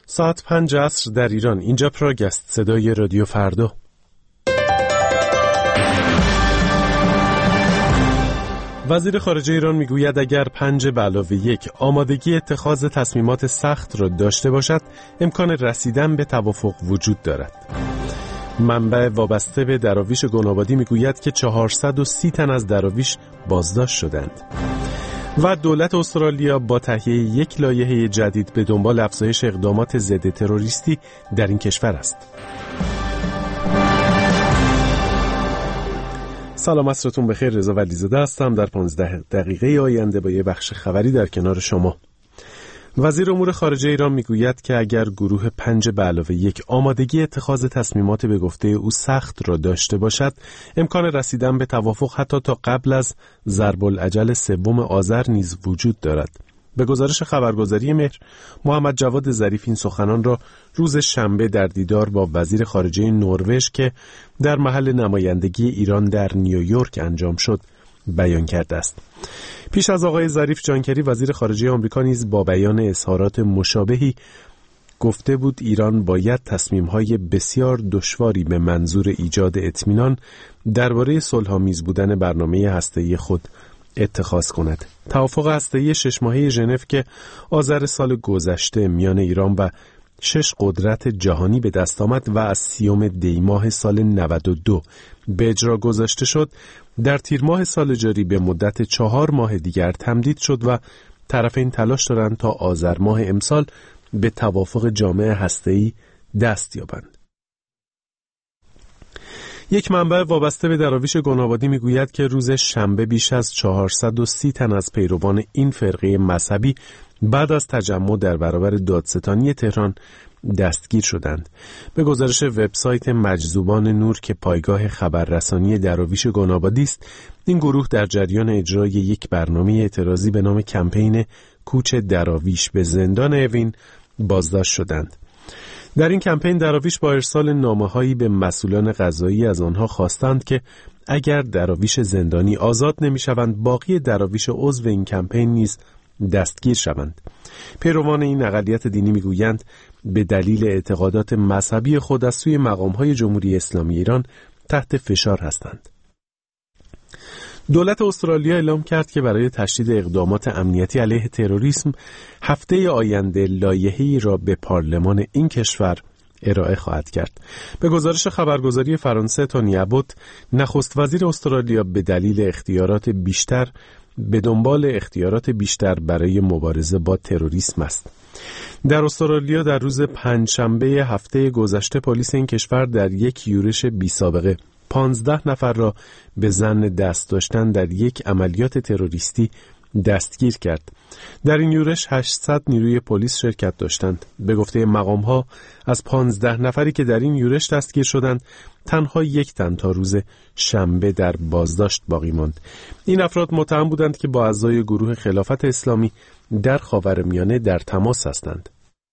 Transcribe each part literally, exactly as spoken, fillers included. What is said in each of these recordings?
ساعت پنج عصر در ایران. اینجا پراگ است، صدای رادیو فردا. وزیر خارجه ایران میگوید اگر پنج به علاوه یک آمادگی اتخاذ تصمیمات سخت را داشته باشد، امکان رسیدن به توافق وجود دارد. منبع وابسته به دراویش گنابادی میگوید که چهارصد و سی تن از دراویش بازداشت شدند. و دولت استرالیا با تهیه یک لایحه جدید به دنبال افزایش اقدامات ضد تروریستی در این کشور است. سلام، عصرتون بخیر. رضا ولیزاده هستم. در پانزده دقیقه آینده با یه بخش خبری در کنار شما. وزیر امور خارجه ایران میگوید که اگر گروه پنج به علاوه یک آمادگی اتخاذ تصمیمات به گفته او سخت را داشته باشد، امکان رسیدن به توافق حتی تا قبل از ضرب الاجل سوم آذر نیز وجود دارد. به گزارش خبرگزاری مهر، محمد جواد ظریف این سخنان را روز شنبه در دیدار با وزیر خارجه نروژ که در محل نمایندگی ایران در نیویورک انجام شد بیان کرده است. پیش از آقای ظریف، جان کری وزیر خارجه آمریکا نیز با بیان اظهارات مشابهی گفته بود ایران باید تصمیم‌های بسیار دشواری به منظور ایجاد اطمینان درباره صلح‌آمیز بودن برنامه هسته‌ای خود اتخاذ کند. توافق هسته‌ای شش ماهه ژنو که آذر سال گذشته میان ایران و شش قدرت جهانی به دست آمد و از سیوم دی ماه سال نود و دو به اجرا گذاشته شد، در تیر ماه سال جاری به مدت چهار ماه دیگر تمدید شد و طرفین تلاش دارند تا آذر ماه امسال به توافق جامع هسته‌ای دست یابند. یک منبع وابسته به دراویش گنابادی میگوید که روز شنبه بیش از چهارصد و سی تن از پیروان این فرقه مذهبی بعد از تجمع در برابر دادستانی تهران دستگیر شدند. به گزارش وبسایت مجذوبان نور که پایگاه خبررسانی دراویش گنابادی است، این گروه در جریان اجرای یک برنامه اعتراضی به نام کمپین کوچ دراویش به زندان اوین بازداشت شدند. در این کمپین دراویش با ارسال نامه‌هایی به مسئولان قضایی از آنها خواستند که اگر دراویش زندانی آزاد نمی‌شوند، باقی دراویش عضو این کمپین نیز دستگیر شوند. پیروان این اقلیت دینی میگویند به دلیل اعتقادات مذهبی خود از سوی مقام‌های جمهوری اسلامی ایران تحت فشار هستند. دولت استرالیا اعلام کرد که برای تشدید اقدامات امنیتی علیه تروریسم هفته آینده لایحه‌ای را به پارلمان این کشور ارائه خواهد کرد. به گزارش خبرگزاری فرانسه، تونی ابوت، نخست وزیر استرالیا به دلیل اختیارات بیشتر به دنبال اختیارات بیشتر برای مبارزه با تروریسم است. در استرالیا در روز پنجشنبه هفته گذشته پلیس این کشور در یک یورش بی سابقه پانزده نفر را به ظن دست داشتن در یک عملیات تروریستی دستگیر کرد. در این یورش هشتصد نیروی پلیس شرکت داشتند. به گفته مقام‌ها از پانزده نفری که در این یورش دستگیر شدند، تنها یک تن تا روز شنبه در بازداشت باقی ماند. این افراد متهم بودند که با اعضای گروه خلافت اسلامی در خاورمیانه در تماس هستند.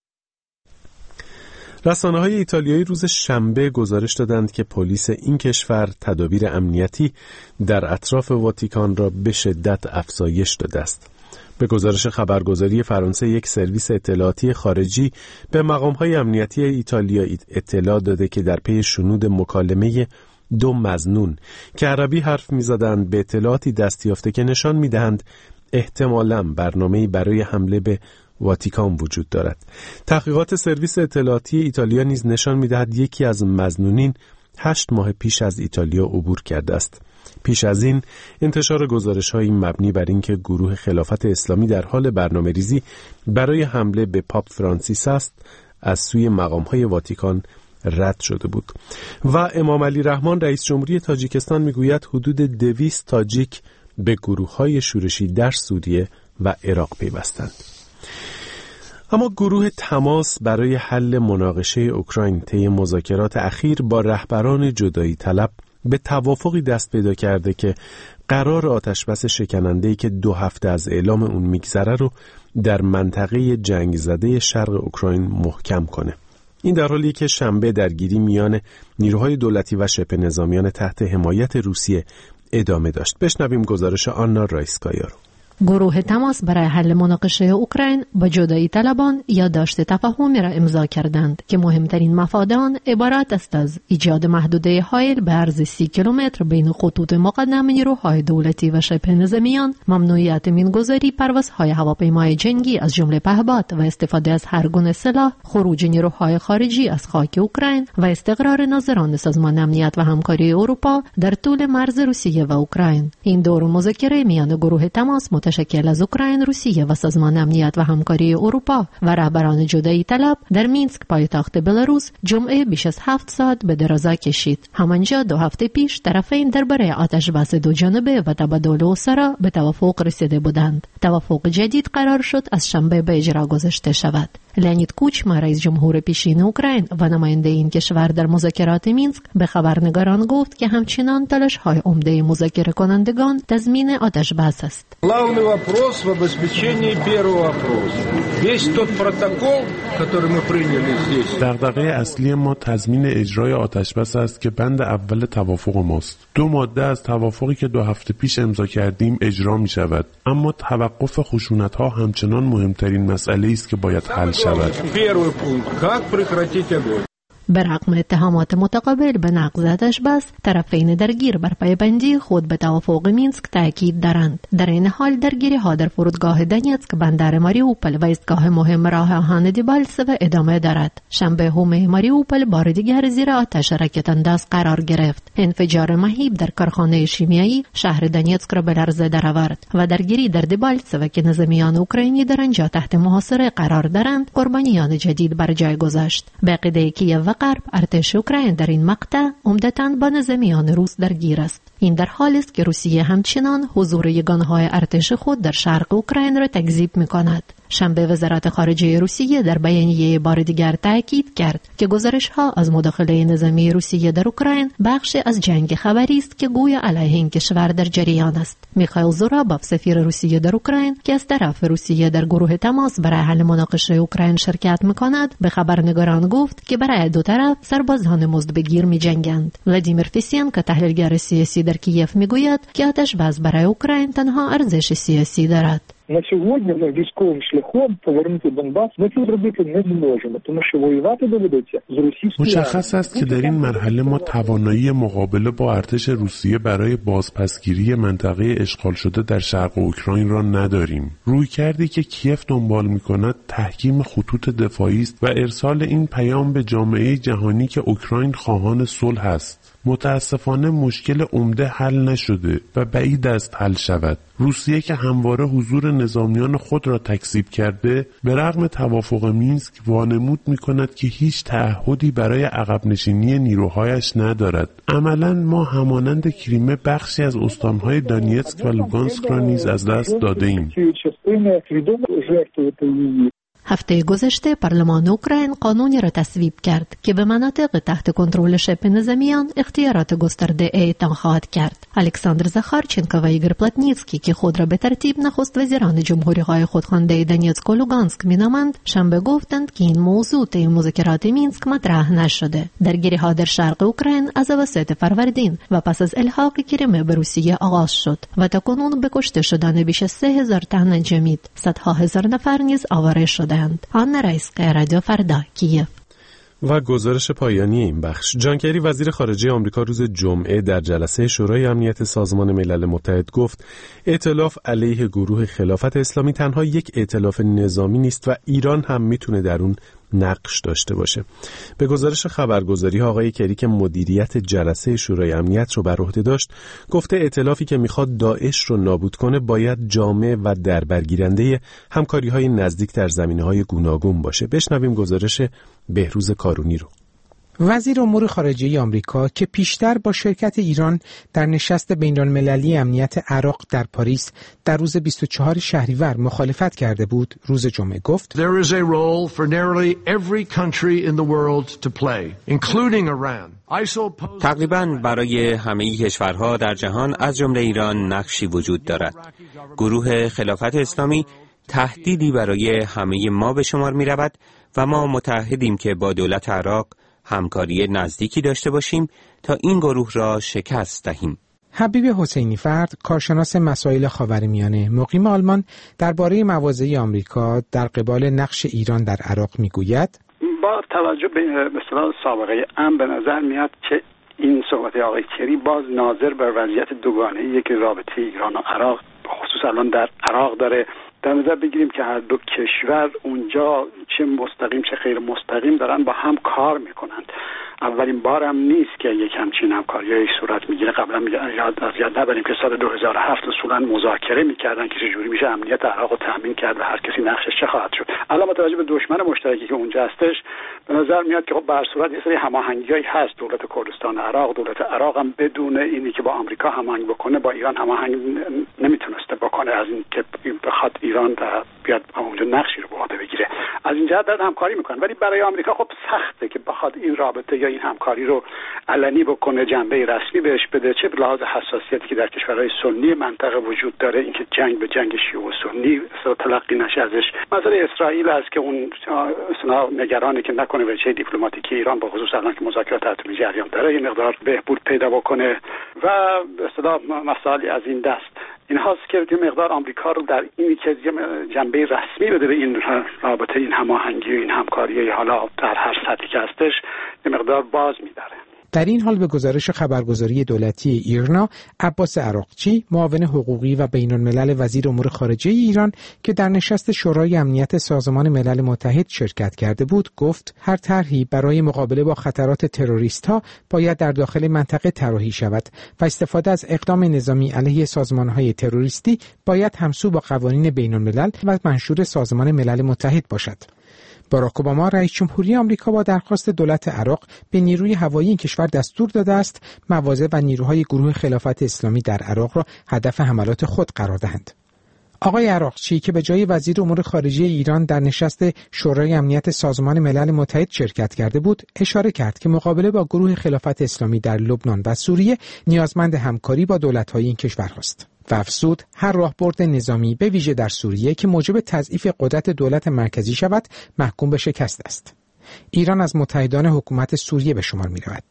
رسانه‌های ایتالیایی روز شنبه گزارش دادند که پلیس این کشور تدابیر امنیتی در اطراف واتیکان را به شدت افزایش داده است. به گزارش خبرگزاری فرانسه، یک سرویس اطلاعاتی خارجی به مقام‌های امنیتی ایتالیا اطلاع داده که در پی شنود مکالمه دو مظنون که عربی حرف می‌زدند به اطلاعاتی دست یافته که نشان می‌دهند احتمالاً برنامه‌ای برای حمله به واتیکان وجود دارد. تحقیقات سرویس اطلاعاتی ایتالیا نیز نشان می‌دهد یکی از مظنونین هشت ماه پیش از ایتالیا عبور کرده است. پیش از این انتشار گزارش‌هایی مبنی بر اینکه گروه خلافت اسلامی در حال برنامه‌ریزی برای حمله به پاپ فرانسیس است، از سوی مقام‌های واتیکان رد شده بود. و امام علی رحمان رئیس جمهوری تاجیکستان میگوید حدود دویست تاجیک به گروه‌های شورشی در سوریه و عراق پیوستند. اما گروه تماس برای حل مناقشه اوکراین طی مذاکرات اخیر با رهبران جدایی طلب به توافقی دست پیدا کرده که قرار آتشبس شکننده‌ای که دو هفته از اعلام اون میگذره رو در منطقه جنگ زده شرق اوکراین محکم کنه. این در حالیه که شنبه درگیری میان نیروهای دولتی و شبه نظامیان تحت حمایت روسیه ادامه داشت. بشنویم گزارش آنا رایسکایا رو. گروه تماس برای حل مناقشه اوکراین با جدایی طلبان یادداشت تفاهمی را امضا کردند که مهمترین مفاد آن عبارت است از ایجاد محدوده حائل به عرض سی کیلومتر بین خطوط مقدم نیروهای دولتی و شبه نظامیان، ممنوعیت مینگذاری پروازهای هواپیمای جنگی از جمله پهپاد و استفاده از هر گونه سلاح، خروج نیروهای خارجی از خاک اوکراین و استقرار ناظران سازمان امنیت و همکاری اروپا در طول مرز روسیه و اوکراین. این دور مذاکره میان گروه تماس متشکل از اوکراین، روسیه و سازمان امنیت و همکاری اروپا و رهبران جدایی طلب در مینسک پایتخت بلاروس جمعه بیش از هفت ساعت به درازا کشید. همانجا دو هفته پیش طرفین درباره آتش بس دو جانبه و تبادل اسرا به توافق رسیده بودند. توافق جدید قرار شد از شنبه به اجرا گذاشته شود. لئونید کوچما رئیس جمهور پیشین اوکراین و نماینده این کشور در مذاکرات مینسک به خبرنگاران گفت که همچنان تلاش‌های عمده مذاکره کنندگان تضمین آتش بس است. Главный вопрос в обеспечении первого вопроса. Весь тот протокол, который мы приняли здесь. دغدغه اصلی ما تضمین اجرای آتش بس است که بند اول توافق ماست. دو ماده از توافقی که دو هفته پیش امضا کردیم اجرا می شود. اما توقف خشونت‌ها همچنان مهمترین مسئله است که باید حل شود. Первый пункт. Как прекратить огонь? به رغم اتهامات متقابل به نقض آتش بس، طرفین درگیر بر پایبندی خود به توافق مینسک تاکید دارند. در این حال درگیری ها در فرودگاه دنیتسک، بندر ماریوپل و ایستگاه مهم راه آهن دیبالسو ادامه دارد. شنبه حومه ماریوپل بار دیگر زیر آتش راکت انداز قرار گرفت. انفجار مهیب در کارخانه شیمیایی شهر دنیتسک را به لرزه درآورد و درگیری در دیبالسو که نظامیان اوکراینی در آنجا تحت محاصره قرار دارند قربانیان جدید بر جای گذاشت. به عقیده کیف و غرب، ارتش اوکراین در این مقطع عمدتاً با نظامیان روس درگیر است. این در حالی است که روسیه همچنان حضور یگانهای ارتش خود در شرق اوکراین را تکذیب می‌کند. شنبه وزارت خارجه روسیه در بیانیه بار دیگر تاکید کرد که گزارش‌ها از مداخله نظامی روسیه در اوکراین بخش از جنگ خبری است که گویا علیه این کشور در جریان است. میخائیل زوراباف، سفیر روسیه در اوکراین که از طرف روسیه در گروه تماس برای حل مناقشه اوکراین شرکت می‌کند، به خبرنگاران گفت که برای دو طرف سربازان مزدبگیر می‌جنگند. ولادیمیر فیسینکو، تحلیلگر سیاسی در کیف، میگوید که آتش بس برای اوکراین تنها ارزش سیاسی دارد. На сьогодні ми військовим шляхом повернути Донбас ми це зробити не зможемо, тому що воювати доведеться з російською. مشخص است که در این مرحله ما توانایی مقابله با ارتش روسیه برای بازپسگیری منطقه اشغال شده در شرق اوکراین را نداریم. رویکردی که کیف دنبال می‌کند تحکیم خطوط دفاعی است و ارسال این پیام به جامعه جهانی که اوکراین خواهان صلح است. متاسفانه مشکل عمده حل نشده و بعید است حل شود. روسیه که همواره حضور نظامیان خود را تکذیب کرده، به رغم توافق مینسک وانمود می‌کند که هیچ تعهدی برای عقب نشینی نیروهایش ندارد. عملاً ما همانند کریمه بخشی از استان‌های دانیتسک و لوگانسک را نیز از دست داده‌ایم. هفته گذشته پارلمان اوکراین قانونی را تصویب کرد که به مناطق تحت کنترل شبه نظامیان اختیارات گسترده اعطا خواهد کرد. الکساندر زاخارچنکو و ایگور پلاتنیتسکی که خود را به ترتیب نخست وزیران جمهوری‌های خودخوانده دنیتسک و لوگانسک مینامند، شنبه گفتند که این موضوع طی مذاکرات مینسک مطرح نشده. درگیری‌ها در شرق اوکراین از اواسط فروردین و پس از الحاق کریمه به روسیه آغاز شد و تاکنون به کشته شدن بیش از سه هزار تن انجامید. صدها هزار نفر نیز آواره شدند. آن رئیس‌قه رادیو فردا کیف. و گزارش پایانی این بخش. جان کری وزیر خارجه آمریکا روز جمعه در جلسه شورای امنیت سازمان ملل متحد گفت ائتلاف علیه گروه خلافت اسلامی تنها یک ائتلاف نظامی نیست و ایران هم میتونه در اون نقش داشته باشه. به گزارش خبرگزاری آقای کری که مدیریت جلسه شورای امنیت رو بر عهده داشت، گفته ائتلافی که میخواد داعش رو نابود کنه باید جامع و دربرگیرنده همکاری‌های نزدیک در زمینه‌های گوناگون باشه. بشنویم گزارش بهروز کارونی رو. وزیر امور خارجه آمریکا که پیشتر با شرکت ایران در نشست بین‌المللی امنیت عراق در پاریس در روز بیست و چهارم شهریور مخالفت کرده بود، روز جمعه گفت There is a role for nearly every country in the world to play, including Iran. تقریباً برای همه کشورها در جهان از جمله ایران نقشی وجود دارد. گروه خلافت اسلامی تهدیدی برای همه ما به شمار می رود و ما متعهدیم که با دولت عراق همکاری نزدیکی داشته باشیم تا این گروه را شکست دهیم. حبیب حسینی فرد، کارشناس مسائل خاورمیانه مقیم آلمان، درباره مواضع آمریکا در قبال نقش ایران در عراق میگوید: با توجه به مثلا سابقه ام به نظر میاد که این صحبت آقای کری باز ناظر بر وضعیت دوگانه‌ای که رابطه ایران و عراق خصوصا الان در عراق داره در نظر بگیریم که هر دو کشور اونجا چه مستقیم چه غیر مستقیم دارن با هم کار میکنند. اولین بار هم نیست که یک همچین همکاریایی صورت میگیره. قبلا یاد از یاد نبریم که سال دو هزار و هفت اصولا مذاکره میکردن که چجوری میشه امنیت عراق رو تامین کرد و هر کسی نقشش چه خواهد شد. الان با توجه به دشمن مشترکی که اونجا هستش به نظر میاد که خب به هر صورت یه سری هماهنگیایی هست. دولت کردستان عراق، دولت عراق هم بدون اینی که با آمریکا هماهنگ بکنه با ایران هماهنگ نمیتونسته بکنه، از این که بخواد ایران بیاد اونجا نقشی رو به عهده بگیره. از این جهت همکاری میکنن، ولی برای آمریکا خب سخته که بخواد این رابطه یا این همکاری رو علنی بکنه، جنبه رسمی بهش بده، چه به لحاظ حساسیتی که در کشورهای سنی منطقه وجود داره، اینکه جنگ به جنگ شیعه و سنی تلقی نشه ازش. مسئله اسرائیل است که اون اصلا نگرانه که نکنه وجه دیپلماتیکی ایران با خصوص الان که مذاکرات اتمی جریان داره یه مقدار بهبود پیدا بکنه و به اصطلاح مسائلی از این دست. این هاست که یه مقدار آمریکا رو در اینی که جنبه رسمی بده به این رابطه، این هماهنگی و این همکاری حالا در هر سطحی که هستش یه مقدار باز می‌داره. در این حال به گزارش خبرگزاری دولتی ایرنا، عباس عراقچی، معاون حقوقی و بین‌الملل وزیر امور خارجه ایران که در نشست شورای امنیت سازمان ملل متحد شرکت کرده بود، گفت هر طرحی برای مقابله با خطرات تروریست‌ها باید در داخل منطقه طراحی شود و استفاده از اقدام نظامی علیه سازمان‌های تروریستی باید همسو با قوانین بین‌الملل و منشور سازمان ملل متحد باشد. باراک اوباما رئیس جمهوری آمریکا با درخواست دولت عراق به نیروی هوایی این کشور دستور داده است مواضع و نیروهای گروه خلافت اسلامی در عراق را هدف حملات خود قرار دهند. آقای عراقچی که به جای وزیر امور خارجه ایران در نشست شورای امنیت سازمان ملل متحد شرکت کرده بود، اشاره کرد که مقابله با گروه خلافت اسلامی در لبنان و سوریه نیازمند همکاری با دولت‌های این کشورهاست. و افزود هر راهبرد نظامی به ویژه در سوریه که موجب تضعیف قدرت دولت مرکزی شود محکوم به شکست است. ایران از متحدان حکومت سوریه به شمار می رود.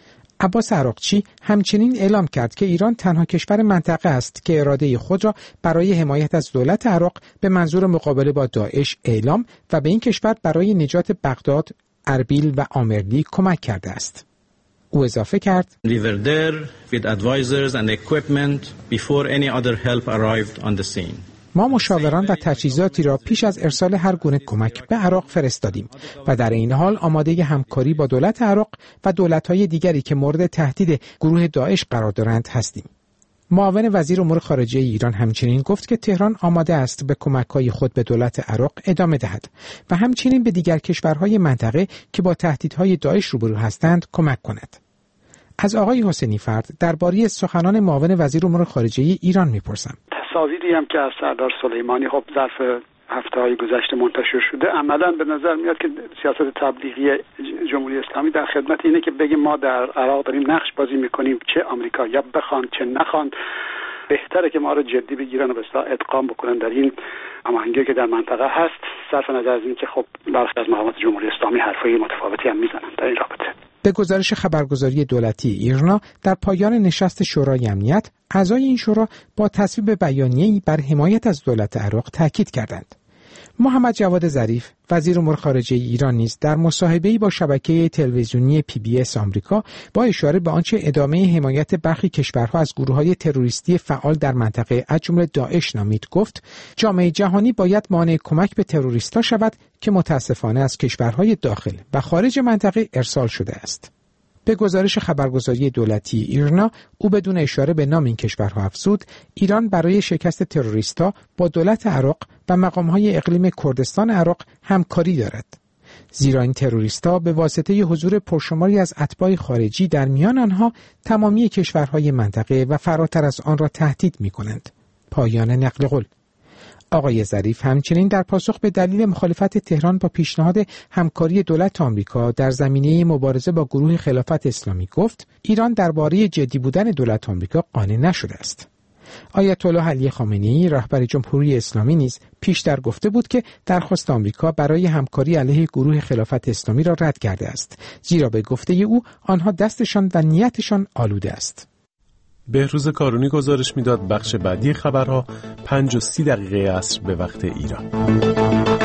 عباس عراقچی همچنین اعلام کرد که ایران تنها کشور منطقه است که اراده خود را برای حمایت از دولت عراق به منظور مقابله با داعش اعلام و به این کشور برای نجات بغداد، اربیل و آمرلی کمک کرده است. او اضافه کرد: We were there with advisors and equipment before any other help arrived on the scene. ما مشاوران و تجهیزاتی را پیش از ارسال هر گونه کمک به عراق فرستادیم و در این حال آماده همکاری با دولت عراق و دولت‌های دیگری که مورد تهدید گروه داعش قرار دارند هستیم. معاون وزیر امور خارجه ایران همچنین گفت که تهران آماده است به کمک‌های خود به دولت عراق ادامه دهد و همچنین به دیگر کشورهای منطقه که با تهدیدهای داعش روبرو هستند کمک کند. از آقای حسینی فرد درباره سخنان معاون وزیر امور خارجه ایران می‌پرسم. تصاویری هم که از سردار سلیمانی خب ظرف هفته‌های گذشته منتشر شده، عملاً به نظر میاد که سیاست تبلیغی جمهوری اسلامی در خدمت اینه که بگیم ما در عراق داریم نقش بازی میکنیم، چه آمریکایی‌ها بخوان چه نخوان بهتره که ما رو جدی بگیرن و به اصطلاح ادغام بکنن در این هماهنگی که در منطقه هست، صرف نظر از این که خب برخی از مقامات جمهوری اسلامی حرفای متفاوتی هم میزنن در این رابطه. به گزارش خبرگزاری دولتی ایرنا، در پایان نشست شورای امنیت، اعضای این شورا با تصویب بیانیه‌ای بر حمایت از دولت عراق تاکید کردند. محمد جواد ظریف، وزیر امور خارجه ایران نیز در مصاحبه‌ای با شبکه تلویزیونی پی بی اس آمریکا با اشاره به آنچه ادامه حمایت برخی کشورها از گروه‌های تروریستی فعال در منطقه از جمله داعش نامید، گفت جامعه جهانی باید مانع کمک به تروریست‌ها شود که متاسفانه از کشورهای داخل و خارج منطقه ارسال شده است. به گزارش خبرگزاری دولتی ایرنا، او بدون اشاره به نام این کشورها افزود ایران برای شکست تروریست‌ها با دولت عراق و مقام‌های اقلیم کردستان عراق همکاری دارد، زیرا این تروریست‌ها به واسطه حضور پرشماری از اتباع خارجی در میان آنها تمامی کشورهای منطقه و فراتر از آن را تهدید می‌کنند. پایان نقل قول. آقای ظریف همچنین در پاسخ به دلیل مخالفت تهران با پیشنهاد همکاری دولت آمریکا در زمینه مبارزه با گروه خلافت اسلامی گفت ایران درباره جدی بودن دولت آمریکا قانع نشده است. آیت الله علی خامنه‌ای رهبر جمهوری اسلامی نیز پیشتر گفته بود که درخواست آمریکا برای همکاری علیه گروه خلافت اسلامی را رد کرده است، زیرا به گفته او آنها دستشان و نیتشان آلوده است. بهروز کارونی گزارش میداد. بخش بعدی خبرها پنج و سی دقیقه عصر به وقت ایران.